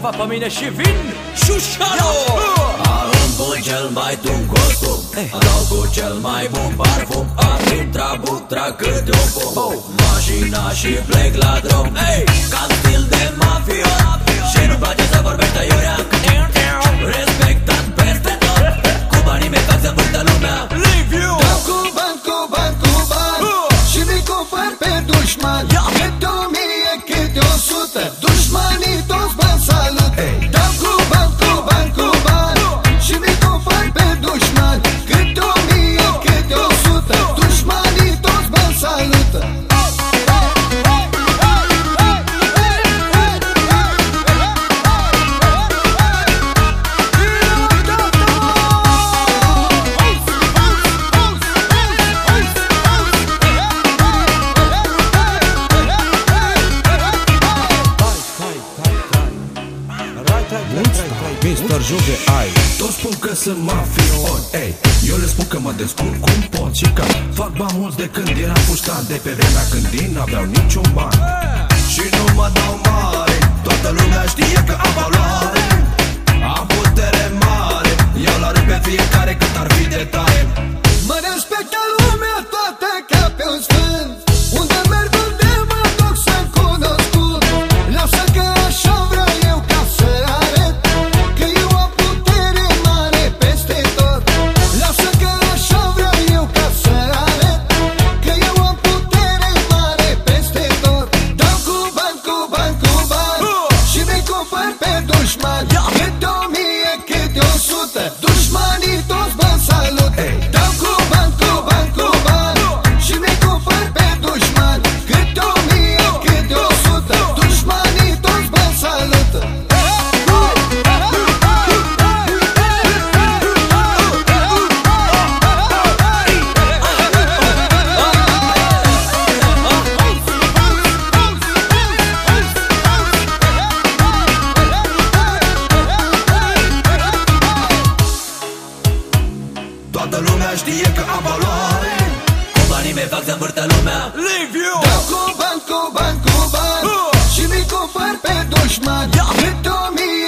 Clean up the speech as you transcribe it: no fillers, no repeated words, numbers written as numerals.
câteva pe mine și vin Șușalo! Am cu cel mai tun costum, dau cu cel mai bun parfum. Am trabuc, trag câte un pom, mașina și plec la drum. Cam stil de mafiot și nu-mi place să vorbește iurea. Respectat peste tot, cu banii mei fac să învârtă lumea. Dau cu bani, cu bani, cu bani și mi cufăr pe dușmani. Câte 1000, câte 100, dușmanii toți bani salut. Dau cu bani, cu bani, cu bani și mi cufăr pe dușmani. Câte 1000, câte 100, dușmanii toți bani salută. Mr. Juve, ai toți spun că sunt mafiot, ei, eu le spun că mă descurc cum pot și că fac bani mulți de când eram pușcat. De pe vremea când din n-aveau niciun ban și nu mă dau mare. Toată lumea știe că am valoare, am putere mare, iau la rând pe fiecare cât ar fi de tare. Mă respectă lumea toată ca pe un sfânt, unde merg, unde mă duc să-mi cunoscut. Lasă că așa vreau eu ca să arăt că eu am putere mare peste tot. Lasă că așa vreau eu ca să arăt că eu am putere mare peste tot. Dau cu bani, cu bani, cu bani și mi cufăr pe dușmani. Câte 1000, câte 100, dușmanii toți bani salut. Dau cu bani, cu bani, cu bani și mi cufăr pe dușmani. Câte 1000, câte 100, dușmanii toți bani salută. Toată lumea știe că am valoare, Cu banii mei fac să învârtă lumea. Dau cu bani, cu bani, cu bani și mi cufăr pe dușmani. Câte 1000,